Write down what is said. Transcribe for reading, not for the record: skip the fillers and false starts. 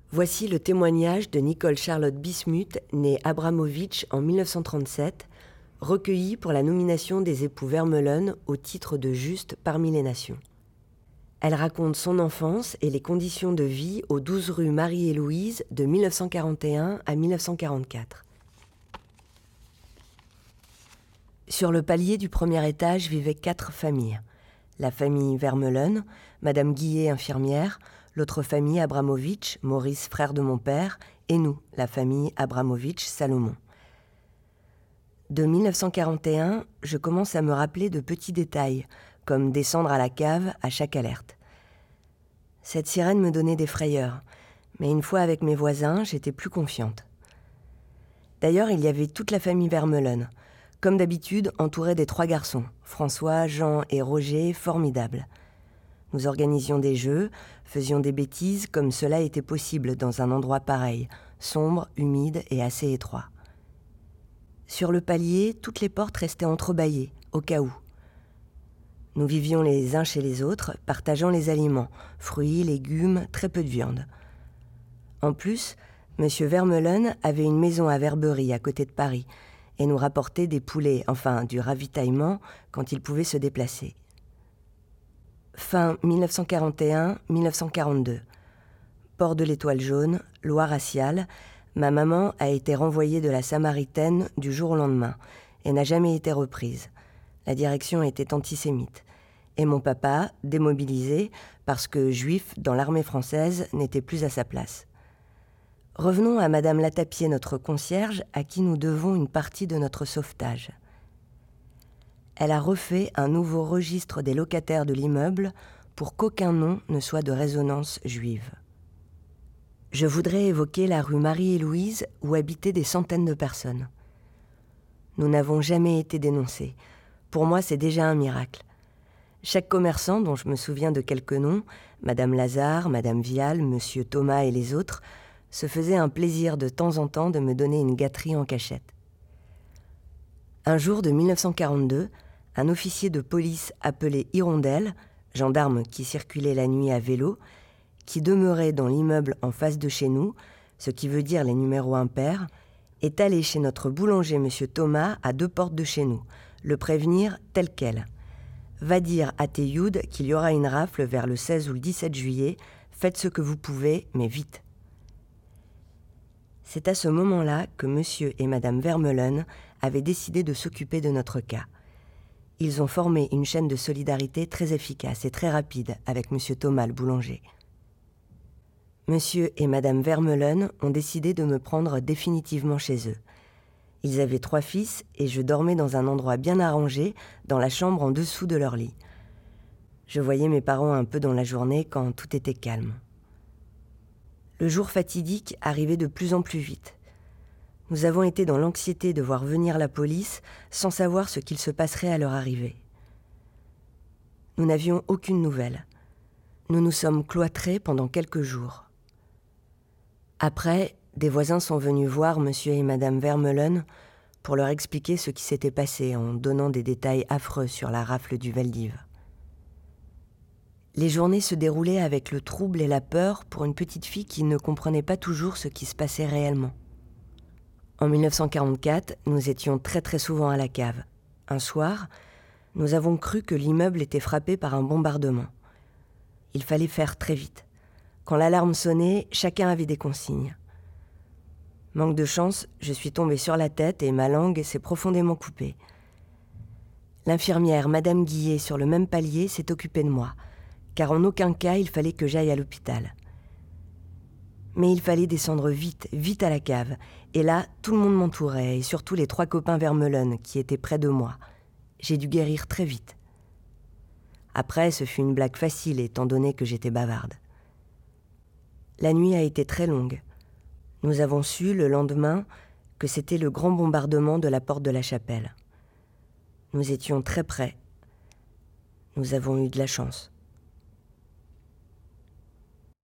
Voici le témoignage de Nicole Charlotte Bismuth, née Abramovitch en 1937, recueilli pour la nomination des époux Vermeulen au titre de Juste parmi les nations. Elle raconte son enfance et les conditions de vie aux 12 rue Marie-et-Louise de 1941 à 1944. Sur le palier du premier étage vivaient 4 familles. La famille Vermeulen, Madame Guillet, infirmière, l'autre famille Abramovitch, Maurice, frère de mon père, et nous, la famille Abramovitch, Salomon. De 1941, je commence à me rappeler de petits détails, comme descendre à la cave à chaque alerte. Cette sirène me donnait des frayeurs, mais une fois avec mes voisins, j'étais plus confiante. D'ailleurs, il y avait toute la famille Vermeulen, comme d'habitude entourée des 3 garçons, François, Jean et Roger, formidables. Nous organisions des jeux, faisions des bêtises comme cela était possible dans un endroit pareil, sombre, humide et assez étroit. Sur le palier, toutes les portes restaient entrebâillées, au cas où. Nous vivions les uns chez les autres, partageant les aliments, fruits, légumes, très peu de viande. En plus, M. Vermeulen avait une maison à Verberie, à côté de Paris, et nous rapportait des poulets, enfin du ravitaillement, quand il pouvait se déplacer. Fin 1941-1942. Port de l'Étoile jaune, loi raciale, ma maman a été renvoyée de la Samaritaine du jour au lendemain et n'a jamais été reprise. La direction était antisémite. Et mon papa, démobilisé, parce que juif dans l'armée française n'était plus à sa place. Revenons à Madame Latapier, notre concierge, à qui nous devons une partie de notre sauvetage. Elle a refait un nouveau registre des locataires de l'immeuble pour qu'aucun nom ne soit de résonance juive. Je voudrais évoquer la rue Marie-et-Louise où habitaient des centaines de personnes. Nous n'avons jamais été dénoncés. Pour moi, c'est déjà un miracle. Chaque commerçant, dont je me souviens de quelques noms, Madame Lazare, Madame Vial, Monsieur Thomas et les autres, se faisait un plaisir de temps en temps de me donner une gâterie en cachette. Un jour de 1942, un officier de police appelé Hirondelle, gendarme qui circulait la nuit à vélo, qui demeurait dans l'immeuble en face de chez nous, ce qui veut dire les numéros impairs, est allé chez notre boulanger M. Thomas à 2 portes de chez nous, le prévenir tel quel. Va dire à Théoud qu'il y aura une rafle vers le 16 ou le 17 juillet, faites ce que vous pouvez, mais vite. C'est à ce moment-là que M. et Mme Vermeulen avaient décidé de s'occuper de notre cas. Ils ont formé une chaîne de solidarité très efficace et très rapide avec M. Thomas le boulanger. M. et Mme Vermeulen ont décidé de me prendre définitivement chez eux. Ils avaient 3 fils et je dormais dans un endroit bien arrangé, dans la chambre en dessous de leur lit. Je voyais mes parents un peu dans la journée quand tout était calme. Le jour fatidique arrivait de plus en plus vite. Nous avons été dans l'anxiété de voir venir la police sans savoir ce qu'il se passerait à leur arrivée. Nous n'avions aucune nouvelle. Nous nous sommes cloîtrés pendant quelques jours. Après, des voisins sont venus voir M. et Mme Vermeulen pour leur expliquer ce qui s'était passé en donnant des détails affreux sur la rafle du Veldiv. Les journées se déroulaient avec le trouble et la peur pour une petite fille qui ne comprenait pas toujours ce qui se passait réellement. En 1944, nous étions très très souvent à la cave. Un soir, nous avons cru que l'immeuble était frappé par un bombardement. Il fallait faire très vite. Quand l'alarme sonnait, chacun avait des consignes. Manque de chance, je suis tombée sur la tête et ma langue s'est profondément coupée. L'infirmière, Madame Guillet, sur le même palier, s'est occupée de moi, car en aucun cas il fallait que j'aille à l'hôpital. Mais il fallait descendre vite, vite à la cave. Et là, tout le monde m'entourait, et surtout les 3 copains Vermeulen qui étaient près de moi. J'ai dû guérir très vite. Après, ce fut une blague facile, étant donné que j'étais bavarde. La nuit a été très longue. Nous avons su, le lendemain, que c'était le grand bombardement de la porte de la chapelle. Nous étions très près. Nous avons eu de la chance.